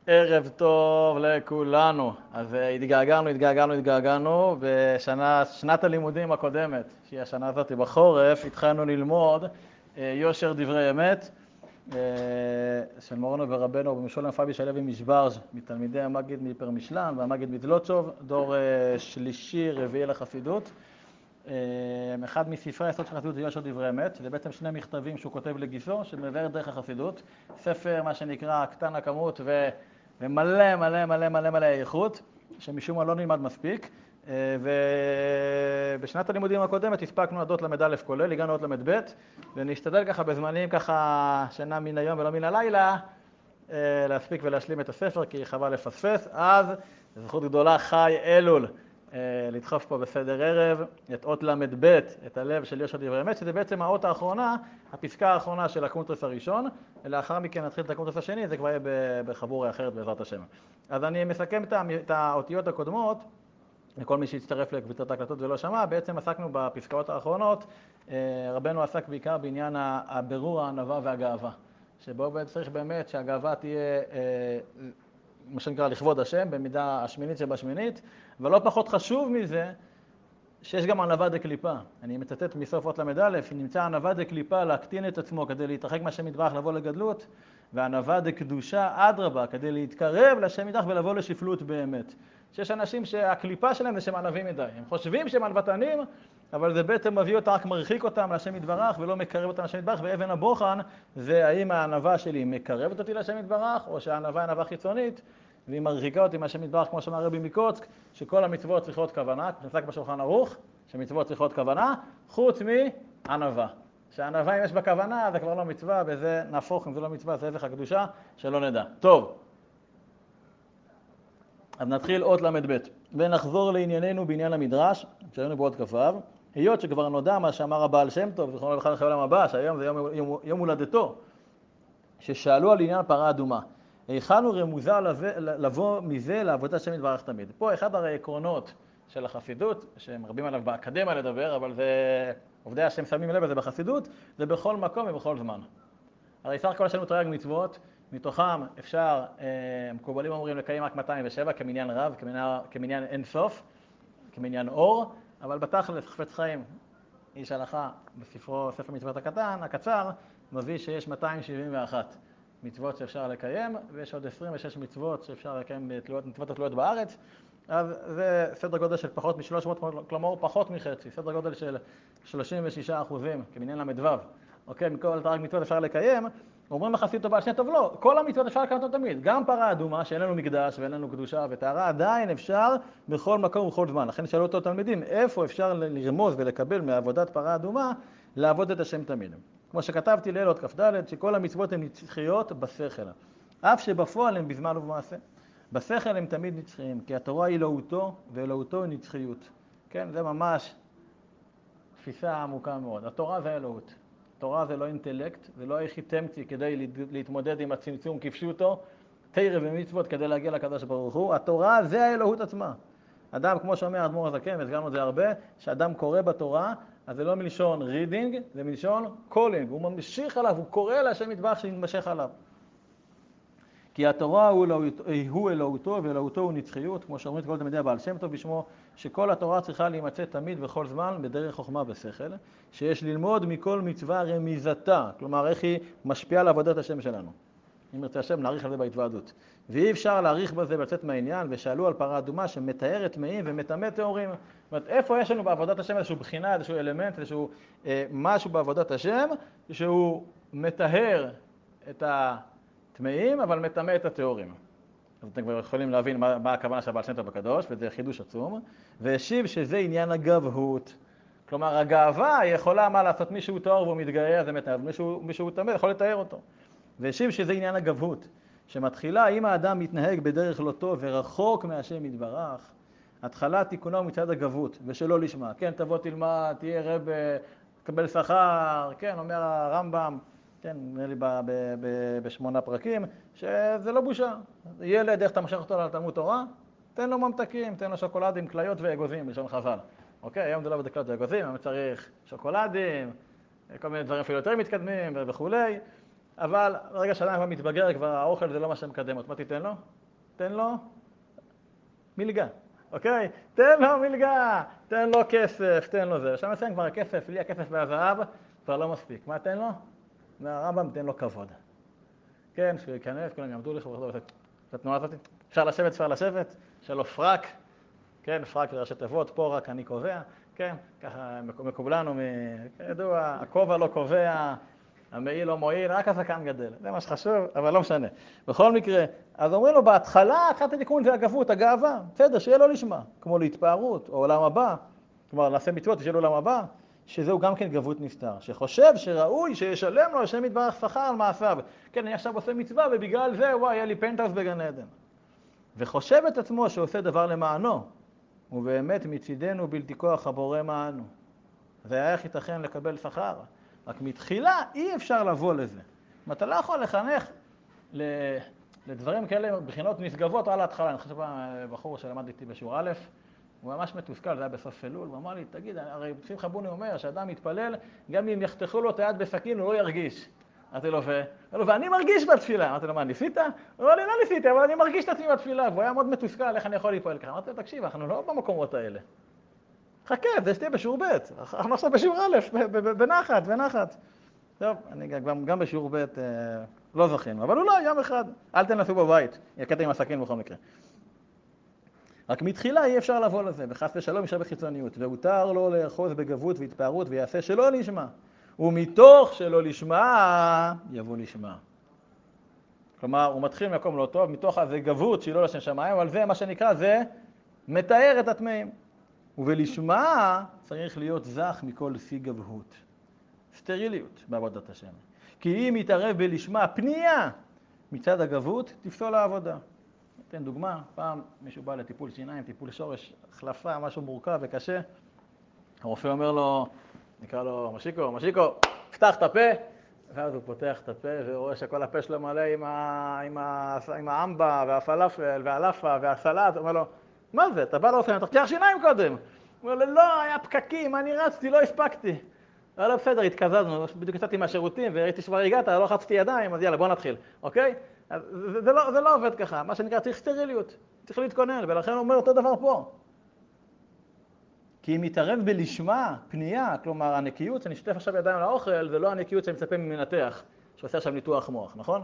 ערב טוב לכולנו. אז התגעגענו, בשנת הלימודים הקודמת, שהיא השנה הזאת בחורף, התחלנו ללמוד יושר דברי אמת של מורנו ורבנו במשולם פאבי שלוי משברז' מתלמידי המגיד מפרמישלן והמגיד מזלוטשוב, דור שלישי רביעי לחסידות. אחד מספרי היסוד של החסידות זה יושר דברי אמת, שזה בעצם שני מכתבים שהוא כותב לגיסו שמבאר דרך החסידות, ספר מה שנקרא קטן הכמות ומלא מלא מלא מלא מלא איכות, שמשום מה לא נלמד מספיק. ובשנת הלימודים הקודמת הספקנו עד ל"א כולל, הגענו עד ל"ב, ונשתדל ככה בזמנים ככה שינה מן היום ולא מן הלילה להספיק ולהשלים את הספר, כי חבל לפספס. אז זכות גדולה חי אלול לדחוף פה בסדר ערב את אות ל"ב, את הלב של יושר דברי אמת, שזה בעצם האות האחרונה, הפסקה האחרונה של הקונטרס הראשון, ולאחר מכן נתחיל את הקונטרס השני, זה כבר יהיה בחבורה אחרת בעזרת השם. אז אני מסכם את האותיות הקודמות, לכל מי שהצטרף לקבוצת ההקלטות ולא שמע. בעצם עסקנו בפסקאות האחרונות, רבנו עסק בעיקר בעניין הבירור, הענווה והגאווה, שבו צריך באמת שהגאווה תהיה מה שנקרא לכבוד השם, במידה השמינית שבשמינית, ולא פחות חשוב מזה, שיש גם ענווה דקליפה. אני מצטט מסוף אות ל"א, נמצא ענווה דקליפה להקטין את עצמו כדי להתרחק מהשם יתברך לבוא לגדלות, וענווה דקדושה אדרבה כדי להתקרב לשם יתברך ולבוא לשפלות באמת. שיש אנשים שהקליפה שלהם זה שהם ענבים מדי, הם חושבים שהם ענוותנים, אבל זה בעצם מביא אותם, רק מרחיק אותם לשם יתברך ולא מקרב אותם לשם יתברך. ואבן הבוחן זה האם הענווה שלי מקרבת אותי לשם יתברך, או שהענווה היא ענווה חיצונית והיא מרחיקה אותי מהשם יתברך, כמו שאמר רבי מקוצק, שכל המצוות צריכות כוונה, נפסק בשולחן ערוך, שמצוות צריכות כוונה, חוץ מענווה. שהענווה אם יש בה כוונה, זה כבר לא מצווה, וזה נהפוך, אם זה לא מצווה, זה הפך הקדושה, שלא נדע. טוב, אז נתחיל אות ל"ב, ונחזור לענייננו בעניין המדרש, שהיינו בעוד כ"ו, היות שכבר נודע מה שאמר הבעל שם טוב, זכרונו לברכה לחי עולם הבא, שהיום זה יום הולדתו, ששאלו על עניין פרה אדומה. היכן הוא רמוזה לבוא מזה לעבודת השם יתברך תמיד. פה אחד הרי עקרונות של החסידות, שהם רבים עליו באקדמיה לדבר, אבל זה עובדי השם שמים לב לזה בחסידות, זה בכל מקום ובכל זמן. הרי סך הכל יש לנו תרי"ג מצוות, מתוכם אפשר, מקובלים אומרים, לקיים רק 207 כמניין רב, כמניין אין סוף, כמניין אור, אבל בתכלס חפץ חיים, איש הלכה בספרו ספר מצוות הקצר, מביא שיש 271 מצוות שאפשר לקיים, ויש עוד 26 מצוות שאפשר לקיים מצוות התלויות בארץ. אז זה סדר גודל של פחות מ-300, כלומר פחות מחצי, סדר גודל של 36% כמניין ל"ו. אוקיי, מכל תרי"ג מצוות אפשר לקיים. אומרים לחסידות הבעל שם טוב, לא, כל המצוות אפשר לקיים אותן תמיד. גם פרה אדומה, שאין לנו מקדש ואין לנו קדושה וטהרה, עדיין אפשר בכל מקום ובכל זמן. לכן שאלו אותו תלמידים, איפה אפשר לרמוז ולקבל מעבודת פרה אדומה לעבוד את השם תמיד? כמו שכתבתי לילות כ"ד, שכל המצוות הן נצחיות בשכל, אף שבפועל הן בזמן ובמעשה. בשכל הם תמיד נצחיים, כי התורה היא אלוהותו, ואלוהותו היא נצחיות. כן, זה ממש תפיסה עמוקה מאוד. התורה זה אלוהות. התורה זה לא אינטלקט, זה לא איך התאמצי כדי להתמודד עם הצמצום כפשוטו, תורה ומצוות כדי להגיע לקדוש ברוך הוא. התורה זה האלוהות עצמה. אדם, כמו שאומר אדמו"ר הזקן, והזכרנו את זה הרבה, שאדם קורא בתורה, אז זה לא מלשון reading, זה מלשון calling. הוא ממשיך עליו, הוא קורא להשם יתברך שנתמשך עליו. כי התורה הוא אלוהותו, ואלוהותו הוא נצחיות, כמו שאומרים כל תלמידי הבעל שם טוב בשמו, שכל התורה צריכה להימצא תמיד וכל זמן בדרך חוכמה ושכל, שיש ללמוד מכל מצווה רמיזתה, כלומר איך היא משפיעה על עבודת השם שלנו. אם ירצה השם נאריך על זה בהתוועדות. ואי אפשר להאריך בזה ולצאת מהעניין, ושאלו על פרה אדומה שמתארת טמאים ומטמא טהורים. זאת אומרת, איפה יש לנו בעבודת השם איזשהו בחינה, איזשהו אלמנט, איזשהו משהו בעבודת השם, שהוא מטהר את טמאים, אבל מטמא את הטהורים. אז אתם כבר יכולים להבין מה הכוונה של הבעל שם טוב בקדוש, וזה חידוש עצום. והשיב שזה עניין הגבהות. כלומר, הגאווה יכולה מה לעשות, מישהו טהור והוא מתגאה, זה מטהר, מישהו טמא יכול לטהר אותו. והשיב שזה עניין הגבהות, שמתחילה אם האדם מתנהג בדרך לא טוב ורחוק מהשם יתברך, התחלת תיקונו מצד הגבהות, ושלא לשמה. כן, תבוא תלמד, תהיה רב, תקבל שכר, כן, אומר הרמב"ם, כן, נראה לי ב8 פרקים, שזה לא בושה. ילד, איך אתה משך אותו לתלמוד תורה? תן לו ממתקים, תן לו שוקולדים, כליות ואגוזים, בלשון חז"ל. אוקיי, היום זה לא בדקלות ואגוזים, היום צריך שוקולדים, כל מיני דברים אפילו יותר מתקדמים וכולי. אבל ברגע שאדם כבר מתבגר, כבר האוכל זה לא מה שמקדם אותו. מה תיתן לו? תן לו מלגה, אוקיי? תן לו מלגה, תן לו כסף, תן לו זה. עכשיו מסיים כבר הכסף, לי הכסף והזהב, כבר לא מספיק. מה תן לו? מהרמב"ם תן לו כבוד. כן, שהוא ייכנס, כולם יעמדו לכבודו, את התנועה הזאת. אפשר לשבת, יש לו פרק, כן, פרק זה ראשי תיבות, פה רק אני קובע, כן, ככה מקובלנו, כידוע, הכובע לא קובע, המעיל לא מועיל, רק הזקן גדל, זה מה שחשוב, אבל לא משנה. בכל מקרה, אז אומרים לו, בהתחלה, התחלת התיקון זה הגבות, הגאווה, בסדר, שיהיה לו לשמה, כמו להתפארות, או עולם הבא, כלומר, נעשה מצוות, שיהיה לו עולם הבא, שזהו גם כן גבות נסתר, שחושב שראוי שישלם לו השם יתברך שכר על מעשיו. כן, אני עכשיו עושה מצווה, ובגלל זה, וואי, היה לי פנטהאוס בגן עדן. וחושב את עצמו שעושה דבר למענו, ובאמת מצידנו בלתי כוח הבורא מענו. ואיך ייתכן לקבל שכר? רק מתחילה אי אפשר לבוא לזה. אם אתה לא יכול לחנך לדברים כאלה, בחינות נשגבות על ההתחלה. אני חושב פעם בחור שלמד איתי בשיעור א', הוא ממש מתוסכל, זה היה בסוף אלול, הוא אמר לי, תגיד, הרי שמחה בוני אומר שאדם מתפלל, גם אם יחתכו לו את היד בסכין, הוא לא ירגיש. אמרתי לו, ואני מרגיש בתפילה. אמרתי לו, מה, ניסית? הוא אמר לי, לא ניסיתי, אבל אני מרגיש את עצמי בתפילה. והוא היה מאוד מתוסכל, איך אני יכול להיפעל ככה? אמרתי לו, תקשיב, אנחנו לא במקומות האלה. חכה, זה שתהיה בשיעור ב', אנחנו עכשיו בשיעור א', בנחת. טוב, אני גם בשיעור ב' לא זכינו, אבל אולי יום אחד, אל תנסו בבית, יקטע עם הסכין בכל מקרה. רק מתחילה אי אפשר לבוא לזה, וחס ושלום ישר בחיצוניות, והותר לו לאחוז בגבות והתפארות ויעשה שלא לשמה, ומתוך שלא לשמה יבוא לשמה. כלומר, הוא מתחיל ממקום לא טוב, מתוך הזה גבות שהיא לא לשם שמיים, אבל זה מה שנקרא, זה מתאר את הטמאים. ובלשמה צריך להיות זך מכל שיא גבהות. סטריליות בעבודת השם. כי אם יתערב בלשמה פנייה מצד הגבות, תפסול העבודה. אתן דוגמה, פעם מישהו בא לטיפול שיניים, טיפול שורש, החלפה, משהו מורכב וקשה. הרופא אומר לו, נקרא לו משיקו, פתח את הפה. ואז הוא פותח את הפה ורואה שכל הפה שלו מלא עם האמבה והפלאפל והלאפה והסלט. הוא אומר לו, מה זה? אתה בא לרופא, אתה תקח שיניים קודם. הוא אומר לו, לא, היה פקקים, אני רצתי, לא הספקתי. לא בסדר, התקזזנו, בדיוק יצאתי מהשירותים וראיתי שכבר הגעת, לא חצתי ידיים, אז יאללה, בוא נתחיל, אוקיי? אז זה לא עובד ככה, מה שנקרא צריך סטריליות, צריך להתכונן, ולכן הוא אומר אותו דבר פה. כי אם יתערב בלשמה, פנייה, כלומר הנקיות שאני שותף עכשיו ידיים לאוכל, זה לא הנקיות שאני מצפה ממנתח, שעושה עכשיו ניתוח מוח, נכון?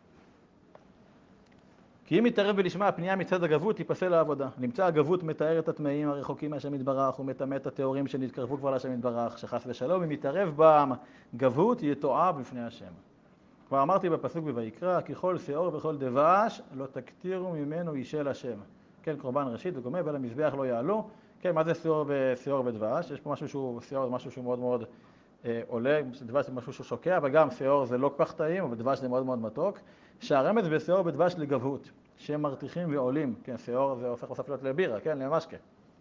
כי אם יתערב בלשמה, הפנייה מצד הגבות תיפסל לעבודה. נמצא הגבות מתאר את הטמאים הרחוקים מהשם יתברך, ומטמא את הטהורים שנתקרבו כבר להשם יתברך, שחס ושלום, אם יתערב בם גבות, יתועב בפני השם. כבר אמרתי בפסוק בויקרא, ככל שאור וכל דבש, לא תקטירו ממנו אישל השם. כן, קורבן ראשית וגומה, ולמזבח לא יעלו. כן, מה זה שאור ודבש? יש פה משהו שהוא, שאור זה משהו שהוא מאוד מאוד עולה, דבש זה משהו שהוא שוקע, אבל גם שאור זה לא כל כך טעים, אבל דבש זה מאוד מאוד מתוק. שהרמז בשאור ודבש לגבהות, שהם מרתיחים ועולים. כן, שאור זה הופך בסוף להיות לבירה, כן, למשקה.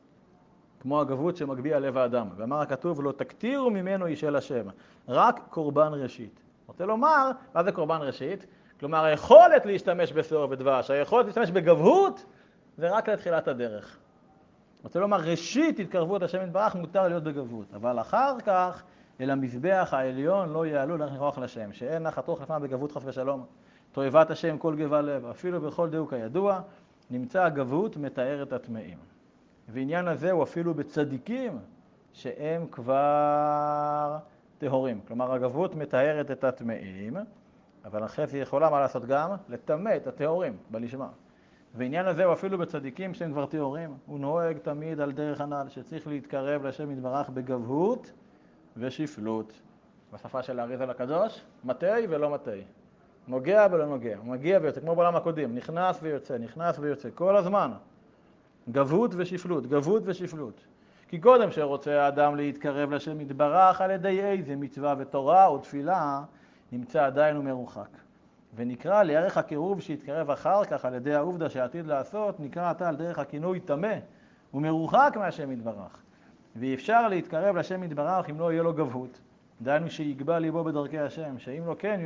כמו הגבהות שמגביה לב האדם. ואמר הכתוב, לא תקטירו ממנו אישל השם, רק קורבן ראשית. רוצה לומר, מה זה קורבן ראשית? כלומר, היכולת להשתמש בשאור ודבש, היכולת להשתמש בגבהות, זה רק לתחילת הדרך. רוצה לומר, ראשית התקרבות השם יתברך מותר להיות בגבהות, אבל אחר כך, אל המזבח העליון לא יעלו לך נכוח לשם, שאין נחת רוח לפניו בגבהות חס ושלום. תועבת השם כל גבה לב, אפילו בכל דהו כידוע, נמצא הגבהות מתאר את הטמאים. ועניין הזה הוא אפילו בצדיקים שהם כבר טהורים. כלומר, הגבהות מתארת את הטמאים, אבל אחרי זה יכולה מה לעשות גם? לטמא את הטהורים בלשמה. ועניין הזה הוא אפילו בצדיקים שהם כבר טהורים. הוא נוהג תמיד על דרך הנ"ל, שצריך להתקרב לשם יתברך בגבהות ושפלות. בשפה של האריז"ל הקדוש, מתי ולא מתי. נוגע ולא נוגע, מגיע ויוצא, כמו בעולם הקודם, נכנס ויוצא, כל הזמן. גבהות ושפלות, גבהות ושפלות. כי קודם שרוצה האדם להתקרב לשם יתברך על ידי איזה מצווה ותורה או תפילה, נמצא עדיין ומרוחק. ונקרא לערך הקירוב שהתקרב אחר כך על ידי העובדה שעתיד לעשות, נקרא עתה על דרך הכינוי טמא ומרוחק מהשם יתברך. ואי אפשר להתקרב לשם יתברך אם לא יהיה לו גבהות. דהיינו שיגבה ליבו בדרכי השם, שאם לא כן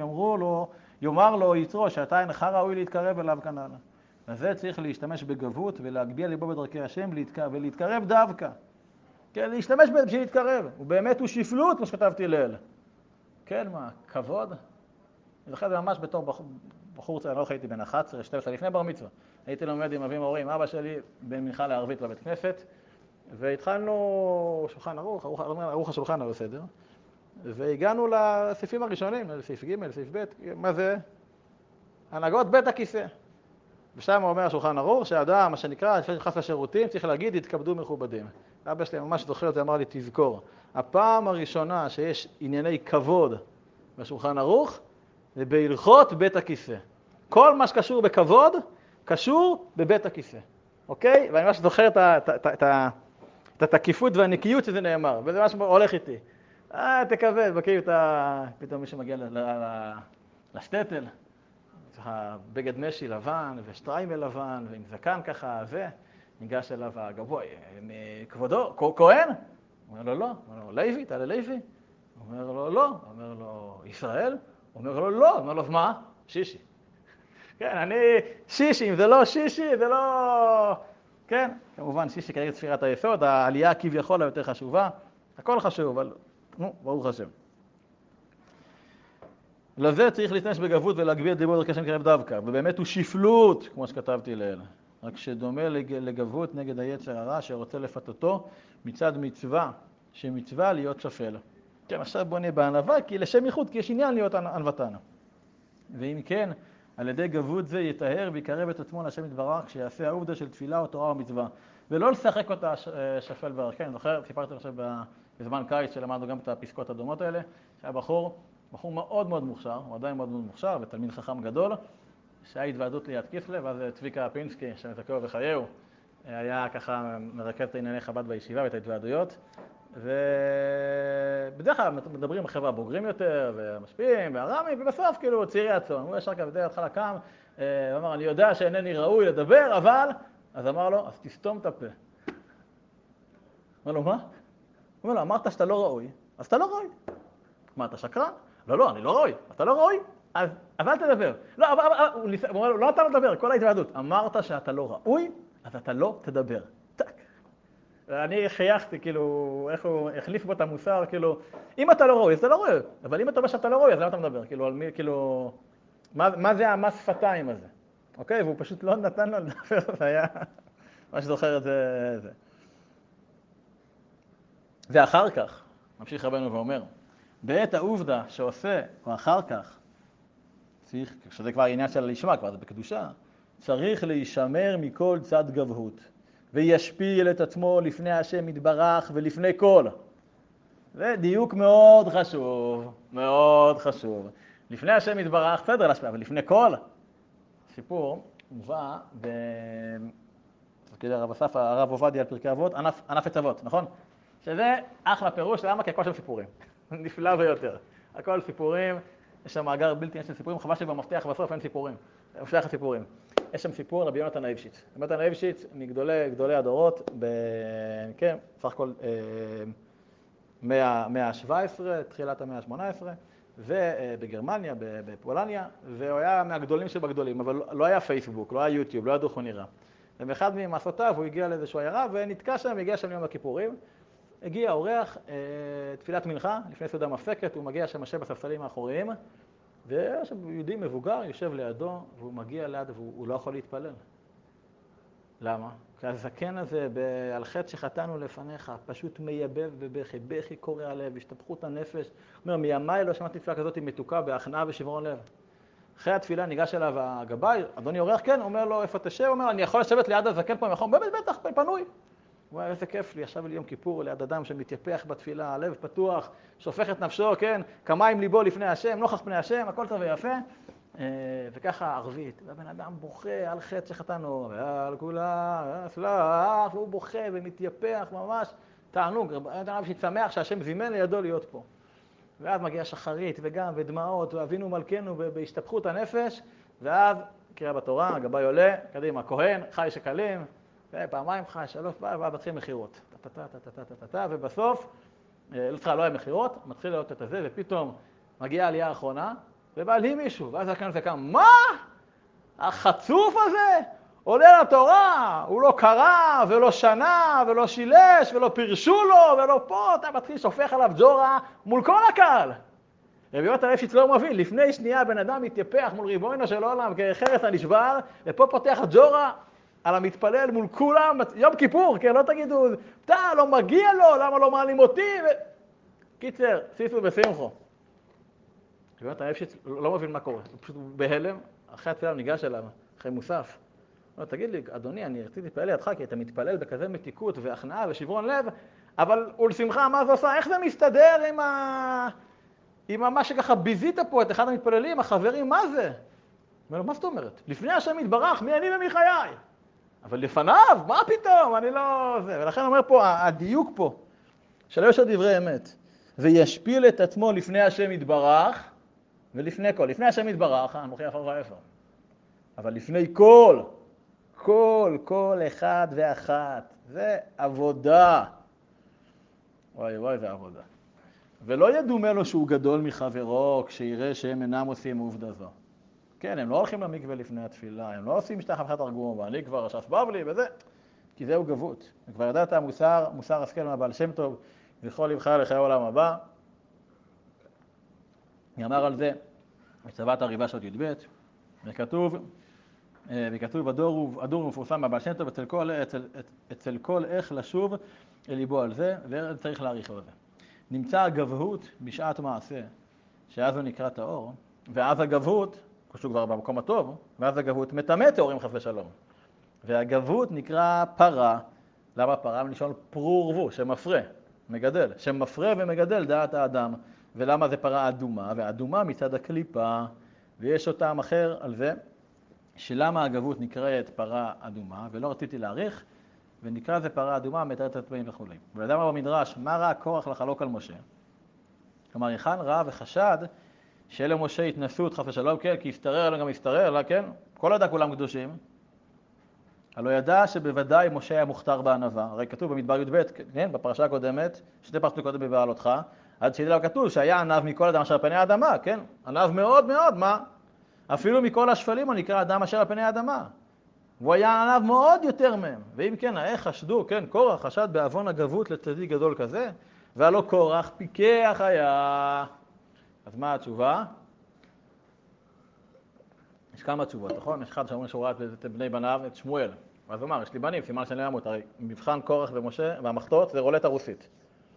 יאמר לו יצרו שאתה אינך ראוי להתקרב אליו כנ"ל. וזה צריך להשתמש בגבהות ולהגביה ליבו בדרכי השם ולהתקרב דווקא. כן, להשתמש בשביל להתקרב. ובאמת הוא שפלות, כמו שכתבתי לאל. כן, מה, כבוד? אני זוכר את זה ממש בתור בחור צעיר, אני לא הייתי בן 11, 12, לפני בר מצווה. הייתי לומד עם אבי מורים, אבא שלי בין מנחה לערבית בבית כנסת, והתחלנו שולחן ערוך, ערוך השולחן על הסדר, והגענו לסעיפים הראשונים, לסעיף ג', לסעיף ב', מה זה? הנהגות בית הכיסא. ושם אומר השולחן ערוך, שהאדם, מה שנקרא, לפני שנכנס לשירותים, צריך להגיד, יתכבדו מכובדים. אבא שלי ממש זוכר את זה, אמר לי, תזכור. הפעם הראשונה שיש ענייני כבוד בשולחן ערוך, זה בהלכות בית הכיסא. כל מה שקשור בכבוד, קשור בבית הכיסא. אוקיי? ואני ממש זוכר את התקיפות והנקיות שזה נאמר, וזה ממש הולך איתי. תכבד, בקיאים, פתאום מי שמגיע לשטטל, בגד משי לבן ושטריימל לבן ועם זקן ככה, וניגש אליו הגבוה, כבודו, כהן? הוא אומר לו לא, הוא אומר לו לוי, אתה ללוי? הוא אומר לו לא, הוא אומר לו ישראל? הוא אומר לו לא, הוא אומר לו מה? שישי. כן, אני שישי, אם זה לא שישי, זה לא... כן, כמובן שישי כרגע ספירת היסוד, העלייה כביכול היותר חשובה, הכל חשוב, אבל ברוך השם. לזה צריך להשתמש בגבות ולהגביר את דיבור דרכי קרב דווקא, ובאמת הוא שפלות, כמו שכתבתי לאלה. רק שדומה לגבות נגד היצר הרע שרוצה לפתותו מצד מצווה, שמצווה להיות שפל. כן, עכשיו בוא נהיה בענווה, כי לשם ייחוד, כי יש עניין להיות ענוותן. ואם כן, על ידי גבות זה יטהר ויקרב את עצמו להשם יתברך, כשיעשה העובדה של תפילה או תורה או מצווה. ולא לשחק אותה שפל בערך. כן, זוכר, סיפרתי עכשיו בזמן קיץ שלמדנו גם את הפסקות הדומות האלה, שהיה בחור מאוד מאוד מוכשר, הוא עדיין מאוד מאוד מוכשר, ותלמיד חכם גדול, שהיה התוועדות ליד כסלו, ואז צביקה פינסקי, שמזכהו וחייהו, היה ככה מרכז את ענייני חב"ד בישיבה ואת ההתוועדויות, ובדרך כלל מדברים עם החברה הבוגרים יותר, ומשפיעים, והרמים, ובסוף כאילו צעירי הצאן. הוא ישר כבדי התחלה קם, ואמר, אני יודע שאינני ראוי לדבר, אבל... אז אמר לו, אז תסתום את הפה. אמר לו, מה? הוא אומר לו, אמרת שאתה לא ראוי, אז אתה לא ראוי. מה, אתה שקרן? לא, אני לא ראוי. אתה לא ראוי? אז אל תדבר. לא, הוא אומר לו, לא אתה לא תדבר, כל ההתוועדות. אמרת שאתה לא ראוי, אז אתה לא תדבר. טק. אני חייכתי, כאילו, איך הוא החליף בו את המוסר, כאילו, אם אתה לא ראוי, אז אתה לא ראוי. אבל אם אתה אומר שאתה לא ראוי, אז למה אתה מדבר? כאילו, על מי, כאילו, מה זה המס שפתיים הזה? אוקיי? והוא פשוט לא נתן לו לדבר, זה היה, מה שזוכר את זה. ואחר כך, ממשיך רבנו ואומר, בעת העובדה שעושה, או אחר כך, צריך, שזה כבר עניין של לשמה, כבר זה בקדושה, צריך להישמר מכל צד גבהות, וישפיל את עצמו לפני השם יתברך ולפני כל. זה דיוק מאוד חשוב, מאוד חשוב. לפני השם יתברך, בסדר להשפיע, אבל לפני כל. סיפור מובא כדי הרב אסף, הרב עובדיה על פרקי אבות, ענף עצבות, נכון? שזה אחלה פירוש, למה? כי הכל שם סיפורים. נפלא ביותר. הכל סיפורים, יש שם מאגר בלתי נשלט סיפורים, חבל שבמפתח בסוף אין סיפורים. הוא שייך לסיפורים. יש שם סיפור רבי יונתן אייבשיץ. רבי יונתן אייבשיץ מגדולי הדורות, כן, סך הכל מאה ה-17, תחילת המאה ה-18, ובגרמניה, בפולניה, והוא היה מהגדולים שבגדולים, אבל לא היה פייסבוק, לא היה יוטיוב, לא היה דוח ונראה. ובאחד ממסעותיו הוא הגיע לאיזשהו עיירה ונתקע שם, הגיע שם ליום הכיפורים. הגיע אורח, תפילת מנחה, לפני סעודה מפסקת, הוא מגיע שם יושב בספסלים האחוריים, ועכשיו יהודי מבוגר יושב לידו, והוא מגיע ליד והוא לא יכול להתפלל. למה? כי הזקן הזה, על חטא שחטאנו לפניך, פשוט מייבב בבכי, בכי קורע לב, השתפכות הנפש. הוא אומר, מימיי לא שמעתי תפילה כזאת מתוקה, בהכנעה ושברון לב. אחרי התפילה ניגש אליו הגבאי, אדוני אורח, כן, אומר לו, איפה תשב? הוא אומר, אני יכול לשבת ליד הזקן פה, יכול, בטח, פנוי. הוא אומר, איזה כיף לי, ישב לי יום כיפור ליד אדם שמתייפח בתפילה, הלב פתוח, שופך את נפשו, כן, כמים ליבו לפני השם, נוכח פני השם, הכל טוב ויפה. וככה ערבית, והבן אדם בוכה על חטא שחטאנו, ועל כולה, סלח, והוא בוכה ומתייפח ממש, תענוג, אדם שצמח שהשם זימן לידו להיות פה. ואז מגיע שחרית וגם ודמעות, ואבינו מלכנו בהשתפכות הנפש, ואז קריאה בתורה, הגבאי עולה, קדימה, כהן, חי שקלים, פעמיים חי, שלוש פעם, ואז מתחיל מחירות. ובסוף, לא היה מחירות, מתחיל להיות את הזה, ופתאום מגיעה העלייה האחרונה, ובא לי מישהו, ואז הכאן זה קם, מה? החצוף הזה עולה לתורה, הוא לא קרא ולא שנה ולא שילש ולא פירשו לו ולא פה, אתה מתחיל שופך עליו ג'ורה מול כל הקהל. רבי יונתן אפשיץ לא מבין, לפני שנייה בן אדם מתייפח מול ריבונו של עולם כחרס הנשבר, ופה פותח הג'ורה על המתפלל מול כולם, יום כיפור, כן, לא תגידו, לא מגיע לו, למה לא מעלים אותי? קיצר, סיסו ושמחו. רבי יונתן אפשיץ לא מבין מה קורה, הוא פשוט בהלם, אחרי התפילה הוא ניגש אליו, אחרי מוסף. לא, תגיד לי, אדוני, אני רציתי להתפלל לידך, כי אתה מתפלל בכזה מתיקות והכנעה ושברון לב, אבל ולשמחה, מה זה עושה? איך זה מסתדר עם מה שככה ביזית פה את אחד המתפללים, החברים, מה זה? אומר לו, מה זאת אומרת? לפני השם יתברך, מי אני ומי חיי? אבל לפניו, מה פתאום? אני לא... זה. ולכן אומר פה, הדיוק פה, שלא יש דברי אמת, וישפיל את עצמו לפני השם יתברך, ולפני כל. לפני השם יתברך, אני מוכיח אחר איפה. אבל לפני כל אחד ואחת, זה עבודה. וואי, זה עבודה. ולא ידומה לו שהוא גדול מחברו כשיראה שהם אינם עושים עובדה זו. כן, הם לא הולכים למקווה לפני התפילה, הם לא עושים שתי חפשת תרגום, ואני כבר ש"ס בבלי וזה, כי זהו גבות. וכבר ידעת מוסר השכל מהבעל שם טוב, זכרו לברכה לחיי העולם הבא. נאמר על זה, בצוות הריבה של י"ב, וכתוב הדור מפורסם מהבעל שם טוב אצל כל איך לשוב אל ליבו על זה, וצריך להעריך על זה. נמצא הגבהות בשעת מעשה, שאז הוא נקרא טהור, ואז הגבהות, כשהוא כבר במקום הטוב, ואז הגבהות מטמא טהורים חס ושלום. והגבהות נקרא פרה. למה פרה? מלשון פרו ורבו, שמפרה, מגדל. שמפרה ומגדל דעת האדם. ולמה זה פרה אדומה? ואדומה מצד הקליפה, ויש אותם אחר על זה, שלמה הגבהות נקראת פרה אדומה, ולא רציתי להאריך, ונקרא זה פרה אדומה, מתארת את התמאים וכו'. ולאדם במדרש, מה ראה קורח לחלוק על משה? כלומר, היכן ראה וחשד שאלה משה התנסות חס ושלום, כן, כי יפטרר, אלא גם יפטרר, אלא כן, כל ידע כולם קדושים. הלא ידע שבוודאי משה היה מוכתר בענווה, הרי כתוב במדבר י"ב, כן, בפרשה הקודמת, שתי פרשות קודם בבעלותך, עד שידע כתוב שהיה ענב מכל אדם אשר על פני האדמה, כן, ענב מאוד מאוד, מה? אפילו מכל השפלים הוא נקרא אדם אשר על פני האדמה. והוא היה ענב מאוד יותר מהם. ואם כן, איך חשדו, כן, קורח חשד בעוון הגבות לצדיק גדול כזה, והלא קורח פיקח היה. אז מה התשובה? יש כמה תשובות, נכון? יש אחד שאומרים שהוא ראה את בני בניו, את שמואל. ואז הוא אמר, יש לי בנים, סימן שאני לא אמות. הרי מבחן קורח ומשה והמחטות זה רולטה רוסית.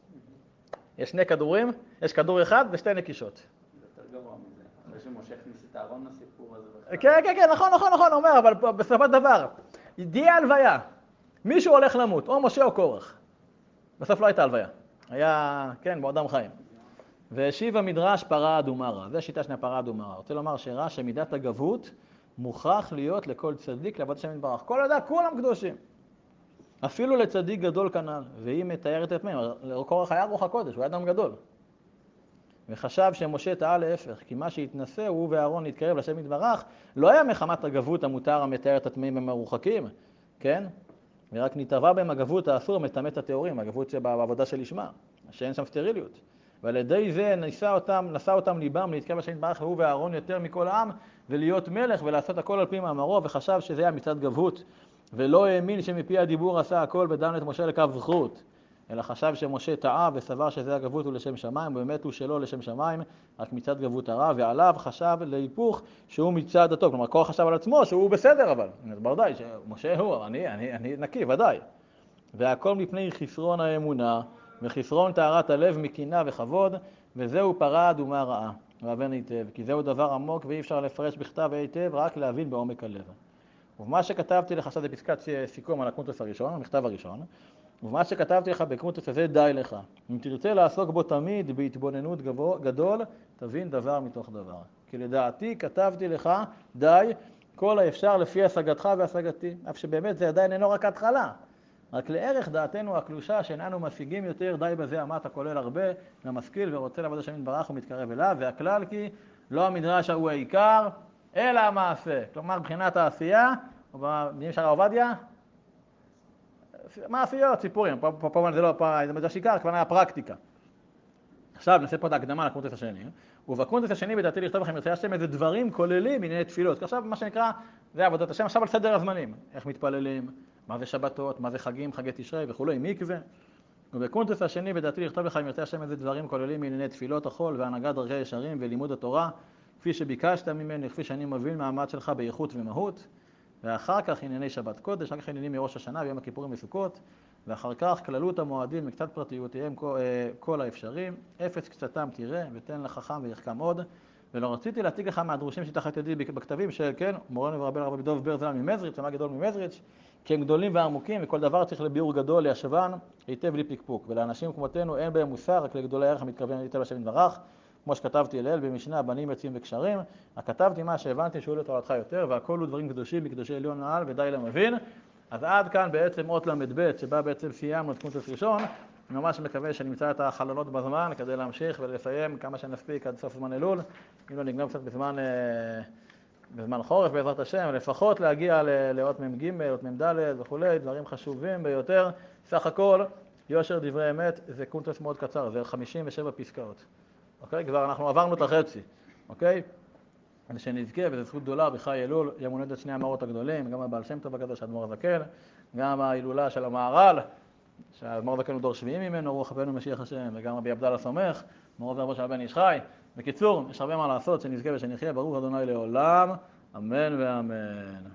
יש שני כדורים, יש כדור אחד ושתי נקישות. זה יותר גרוע מזה. אחרי שמשה הכניס את הארון לסיפור הזה. כן, נכון, אומר, אבל בסופו של דבר, תהיה הלוויה. מישהו הולך למות, או משה או קורח. בסוף לא הייתה הלוויה. היה, כן, בעודם חיים. והשיב המדרש פרה אדומה רע. זה שיטה שני פרה אדומה רע. רוצה לומר שרע שמידת הגבות מוכרח להיות לכל צדיק לעבוד השם יתברך. כל ידע, כולם קדושים. אפילו לצדיק גדול כנ"ל. והיא מתארת את מי. קורח היה רוח הקודש, הוא היה אדם גדול. וחשב שמשה טעה להפך, כי מה שהתנסה הוא ואהרון להתקרב לשם יתברך, לא היה מחמת הגבות המותר המתאר את הטמאים המרוחקים, כן? ורק נתעבה בהם הגבות האסור המטמא את הטהורים, הגבות שבעבודה של לשמה, שאין שם סטריליות. ועל ידי זה נשא אותם ליבם להתקרב לשם יתברך הוא ואהרון יותר מכל העם, ולהיות מלך ולעשות הכל על פי מאמרו, וחשב שזה היה מצד גבות, ולא האמין שמפי הדיבור עשה הכל ודן את משה לקו זכות. אלא חשב שמשה טעה וסבר שזה הגבות הוא לשם שמיים, ובאמת הוא שלא לשם שמיים, רק מצד גבות הרע, ועליו חשב להיפוך שהוא מצד הטוב. כלומר, קורח חשב על עצמו שהוא בסדר, אבל ברדי, שמשה הוא, אני נקי, ודאי. והכל מפני חסרון האמונה, וחסרון טהרת הלב מקינה וכבוד, וזהו פרה אדומה רעה. והבן היטב, כי זהו דבר עמוק ואי אפשר לפרש בכתב היטב, רק להבין בעומק הלב. ומה שכתבתי לך עכשיו זה פסקת סיכום על הקונטרס הראשון, המכתב הראשון, ומה שכתבתי לך בקונטרס הזה די לך. אם תרצה לעסוק בו תמיד בהתבוננות גדול, תבין דבר מתוך דבר. כי לדעתי כתבתי לך די כל האפשר לפי השגתך והשגתי. אף שבאמת זה עדיין אינו רק התחלה. רק לערך דעתנו הקלושה שאיננו משיגים יותר, די בזה אמת הכולל הרבה, למשכיל ורוצה לעבוד השם יתברך ומתקרב אליו, והכלל כי לא המדרש הוא העיקר, אלא המעשה. כלומר, מבחינת העשייה, או במילים של הרב עובדיה, מעשיות, סיפורים. פה זה לא, זה מדרש עיקר, כבר היה פרקטיקה. עכשיו נעשה פה את ההקדמה לקונטקסט השני, ובקונטקסט השני בדעתי לכתוב לכם ירצה השם איזה דברים כוללים בענייני תפילות. עכשיו מה שנקרא, זה עבודת השם, עכשיו על סדר הזמנים. איך מתפללים, מה זה שבתות, מה זה חגים, חגי תשרי וכו', מקווה. ובקונטס השני בדעתי לכתוב לך אם ירצה השם איזה דברים כוללים מענייני תפילות החול והנהגת דרכי ישרים ולימוד התורה, כפי שביקשת ממני, כפי שאני מבין מהמעמד שלך באיכות ומהות, ואחר כך ענייני שבת קודש, אחר כך עניינים מראש השנה ויום הכיפורים וסוכות, ואחר כך כללות המועדים מקצת פרטיותיהם כל האפשרים, אפס קצתם תראה ותן לחכם ויחכם עוד. ולא רציתי להציג לך מהדרושים שתחת ידי בכתבים של, כן, מורנו ורבנו הרב דוב בר זלמן ממזריץ', מה גדול ממזריץ', כי הם גדולים ועמוקים וכל דבר צריך לביאור גדול, לישבן, היטב בלי פקפוק. ולאנשים כמותנו אין בהם מוסר, רק לגדולי הערך המתכוון היטב השם יתברך, כמו שכתבתי אליהם במשנה, בנים עצים וקשרים, כתבתי מה שהבנתי שהוא לתורתך יותר, והכל הוא דברים קדושים מקדושי עליון נעל ודי למבין. אז עד כאן בעצם אות למ"ב, שבה בעצם סיימנו את קונטס ראשון. אני ממש מקווה שנמצא את החלונות בזמן כדי להמשיך ולסיים כמה שנספיק עד סוף זמן אלול. אם לא נגנוב קצת בזמן חורף בעזרת השם, לפחות להגיע לאות מ"ג, אות מ"ד וכולי, דברים חשובים ביותר. סך הכל, יושר דברי אמת, זה קונטס מאוד קצר, זה 57 פסקאות. אוקיי? כבר אנחנו עברנו את החצי, אוקיי? שנזכה, וזו זכות גדולה בחי אלול, יום הולדת שני המאורות הגדולים, גם הבעל שם טוב הקדוש, האדמו"ר הזקן, גם ההילולה של המהר"ל, שהאדמו"ר הזקן הוא דור שביעי ממנו, רוח רבנו משיח השם, וגם רבי עבדאללה סומך, מורו ורבו של הבן איש חי. בקיצור, יש הרבה מה לעשות, שנזכה ושנחיה, ברוך ה' לעולם, אמן ואמן.